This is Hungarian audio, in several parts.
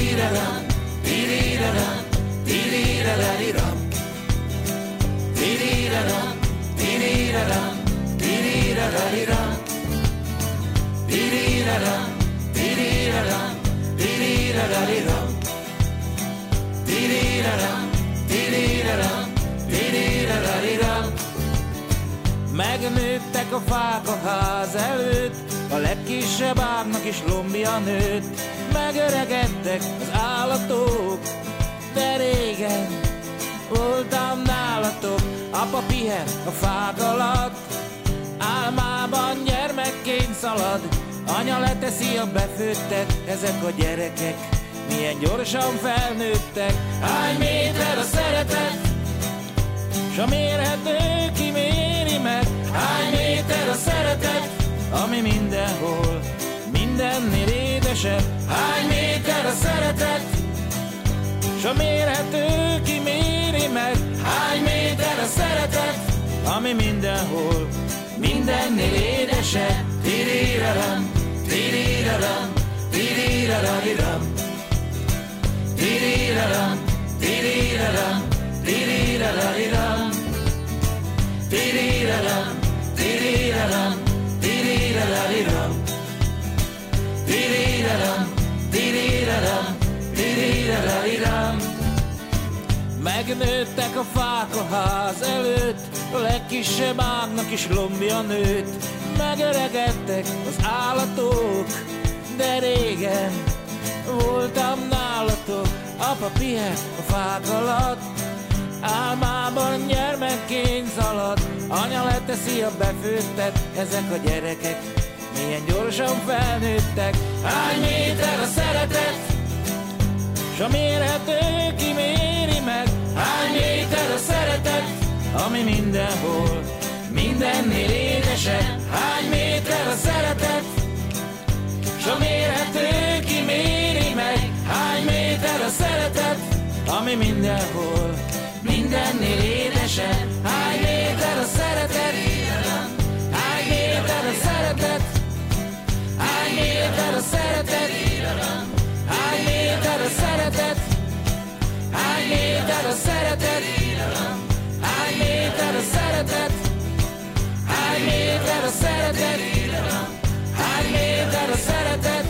Tiriram, tiriram, tiriram, tiriram, tiriram, tiriram, tiriram, tiriram, tiriram, tiriram, tiriram, tiriram. Megnőttek a fák a ház előtt, a legkisebb ágnak is lombja nőtt. Megöregedtek az állatok, de régen voltam nálatok. Apa pihen a fák alatt, álmában gyermekként szalad. Anya leteszi a befőttet, ezek a gyerekek milyen gyorsan felnőttek. Hány méter a szeretet, s a mérhető kiméri meg. Hány méter a szeretet, ami mindenhol, mindennél édesebb. Hány méter a szeretet, s a mérhető kiméri meg. Hány méter a szeretet, ami mindenhol, mindennél édesebb. Tiriram, tiriram, tiriram, tiriram, tiriram, tiriram, tiriram, tiriram, tiriram, tiriram, tiriram, tiriram. Megnőttek a fák a ház előtt, a legkisebb ágnak is lombja nőtt. Megöregedtek az állatok, de régen voltam nálatok. Apa pihen a fák alatt, álmában gyermekként szalad. Anya leteszi a befőttet, ezek a gyerekek milyen gyorsan felnőttek. Hány méter a szeretet, s a mérhető kiméri meg. Hány méter a szeretet, ami mindenhol, mindennél édesebb. Hány méter a szeretet, s a mérhető kiméri meg. Hány méter a szeretet, ami mindenhol, mindennél édesebb. Hány méter a szeretet, hány méter a szeretet, hány méter a szeretet, hány méter a szeretet, hány méter a szeretet, hány méter a szeretet, hány méter a szeretet, hány méter a szeretet.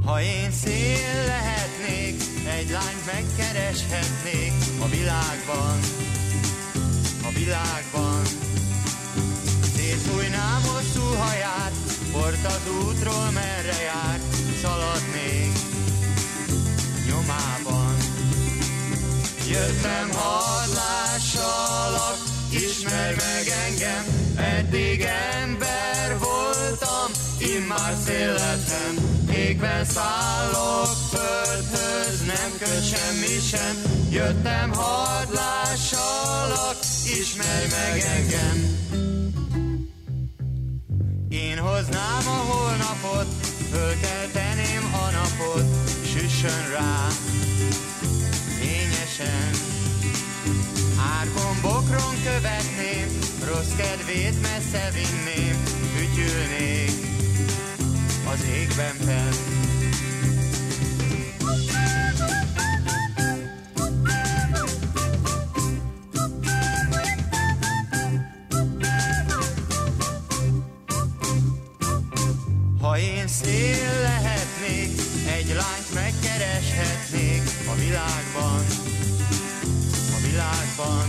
Ha én szél lehetnék, egy lányt megkereshetnék a világban, a világban. Szétfújnám hosszú haját, port az útról merre jár, szaladnék nyomában. Jöttem, hadd lássalak, ismerj meg engem, eddig ember voltam, immár szél lettem. Égben szállok földhöz, nem köt semmi sem. Jöttem, hadd lássalak, ismerj meg engem. Én hoznám a holnapot, fölkelteném a napot, süssön rá fényesen. Árkon bokron követném, rossz kedvét messze vinném, fütyülnék az égben fenn. Ha én szél lehetnék, egy lányt megkereshetnék a világban, a világban.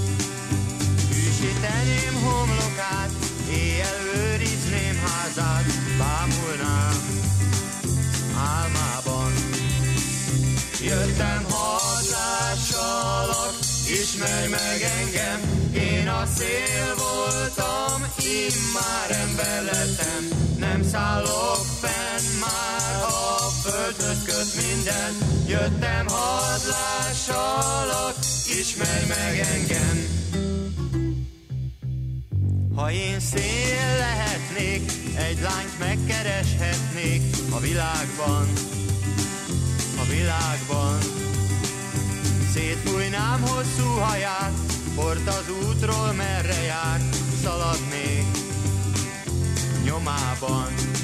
Hűsíteném homlokát, éjjel őrizném házát, bámulnám álmában. Jöttem, hadd lássalak, ismerj meg engem, én a szél voltam, immár ember lettem. Nem szállok fenn, már a földhöz köt minden. Jöttem, hadd lássalak, ismerj meg engem. Ha én szél lehetnék, egy lányt megkereshetnék a világban, a világban. Szétfújnám hosszú haját, port az útról merre jár, szaladnék nyomában.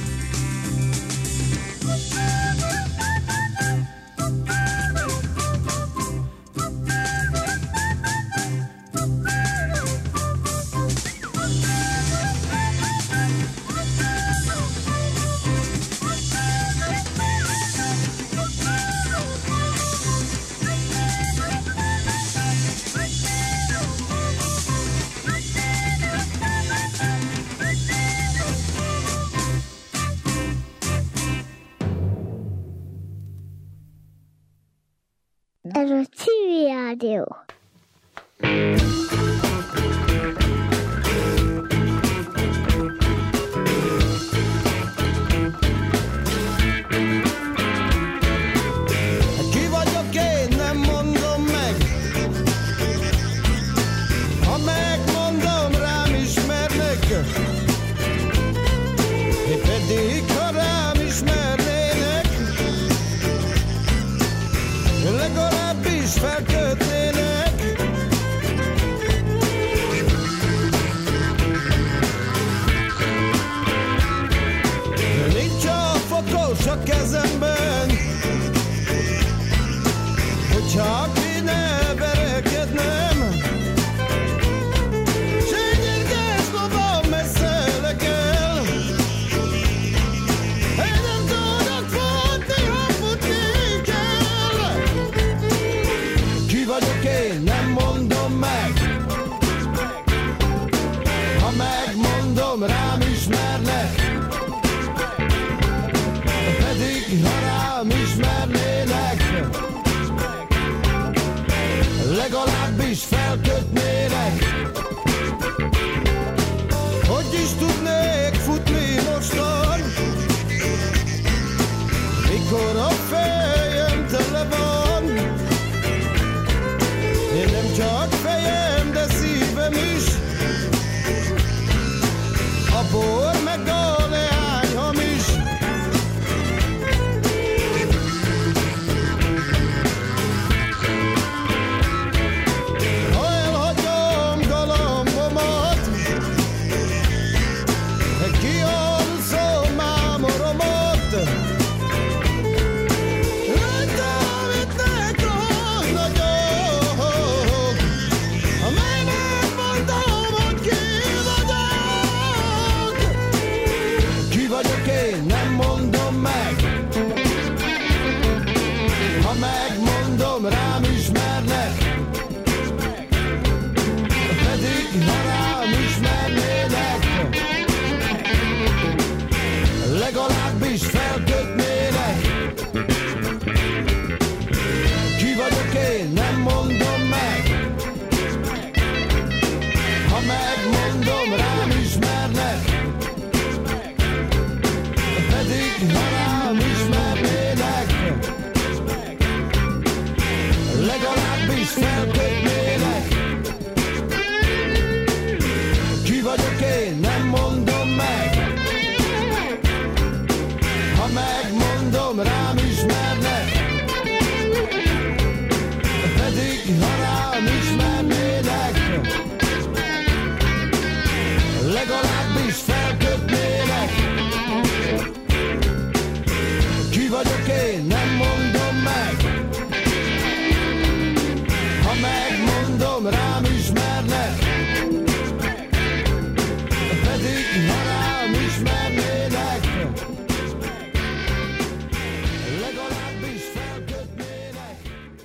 Ez a Civil Rádió. Ki vagyok én, nem mondom meg. Ha megmondom, rám ismernek. Én pedig, ha rám ismernének, legalábbis felkötnének. Nincs a fokos a kezemben, hogyha kéne verekednem. Sényérges lovam messze lekel. Én nem tudok futni, ha futni kell. Ki vagyok én, nem mondom meg. Ha megmondom, rám ismernek. Pedig ha rám ismernének, legalábbis felkötnének. Hogy is tudnék futni mostan, mikor a fejem tele van. Én nem csak fejem, de szívem is. A bor meg a leány hamis. Ha elhagyom felkötnélek. Ki vagyok én, nem mondom meg. Ha megmondom, rám ismernek. Pedig ha rám ismernélek, legalábbis felkötnélek. Ki vagyok én, nem mondom meg. Ha megmondom, rám ismernek. Pedig ha rám ismernélek, legalábbis felkötnélek.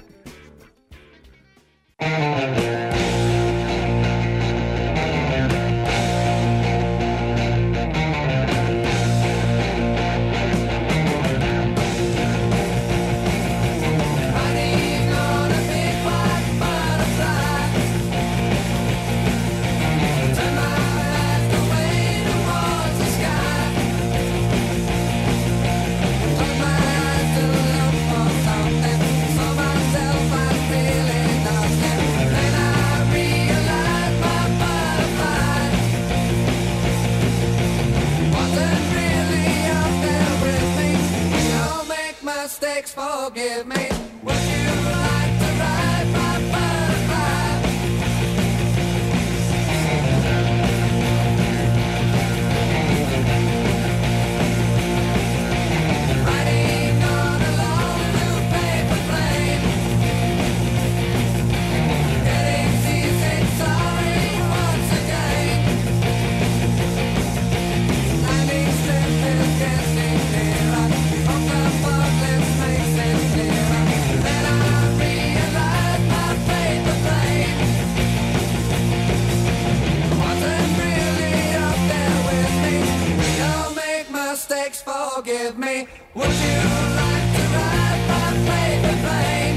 Mistakes, forgive me. Would you like to ride my butterfly? Riding on a long blue paper plane, getting seasick, sorry once again. Landing strip is getting nearer. From the fog lips makes it clearer. Then I realize my paper plane wasn't really up there with me. Don't make mistakes, forgive me. Would you like to ride my paper plane?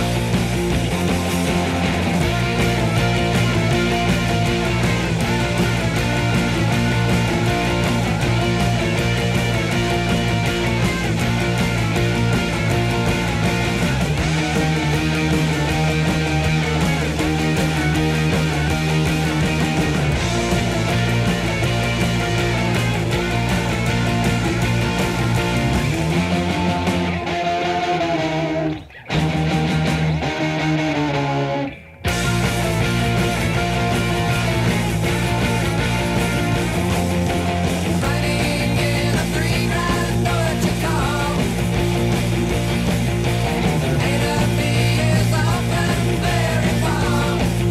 Riding in a 3 grand Deutsche car. A to B is often very far.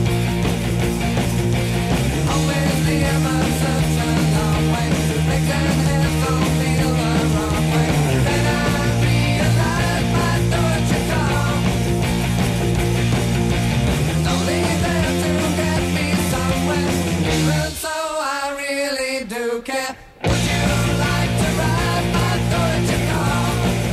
Always near but such a long way. Legs and hands don't feel the wrong way. Then I realize my Deutsche car is only there to get me somewhere. Even so, I really do care. Would you like to ride my Deutsche car?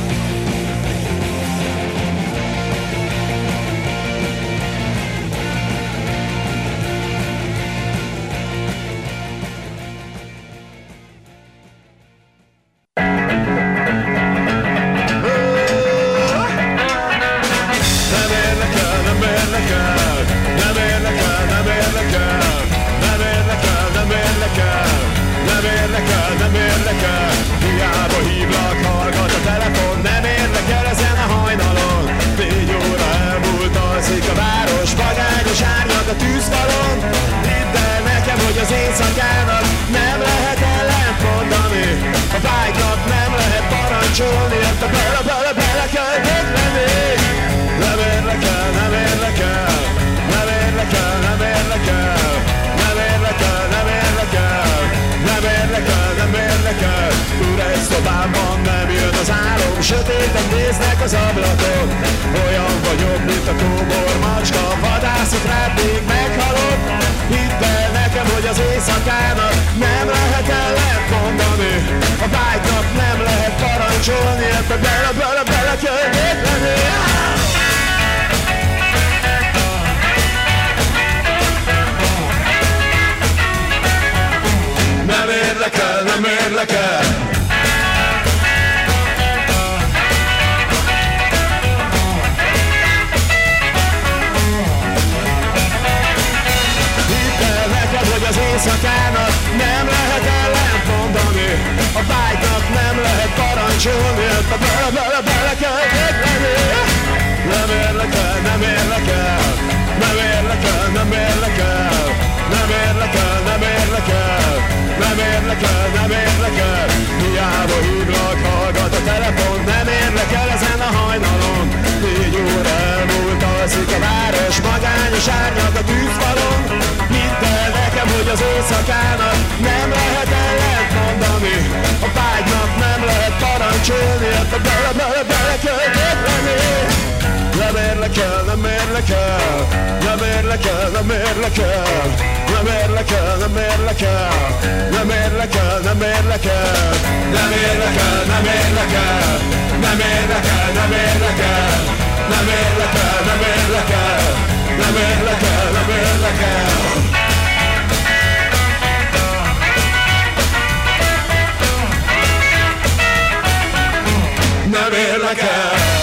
Nem érdekel, hiába hívlak, hallgat a telefon. Nem érdekel ezen a hajnalon. 4 óra elmúlt, alszik a város, vagányos árnyad a tűzfalon. Hidd el nekem, hogy az éjszakának nem lehet ellent mondani. A vágynak nem lehet parancsolni, ezt a bele kell védeni. Nem érdekel, nem érdekel, nem érdekel, nem érdekel, nem érdekel, nem érdekel, nem érdekel, nem érdekel. Üres szobámban nem jön az álom, sötéten néznek az ablakok. Olyan vagyok, mint a kóbor macska, vadászik rád, még meghalok. Hidd el nekem, hogy az éjszakának nem lehet ellent mondani. A vágynak nem lehet parancsolni, ebbe bele kell védeni. Nem érdekel, nem érdekel. nem érdekel, nem érdekel, nem érdekel, nem érdekel, nem érdekel, nem érdekel, nem érdekel, nem érdekel, nem érdekel, nem érdekel, nem érdekel, nem érdekel, nem érdekel, nem érdekel, nem érdekel. Nem érdekel.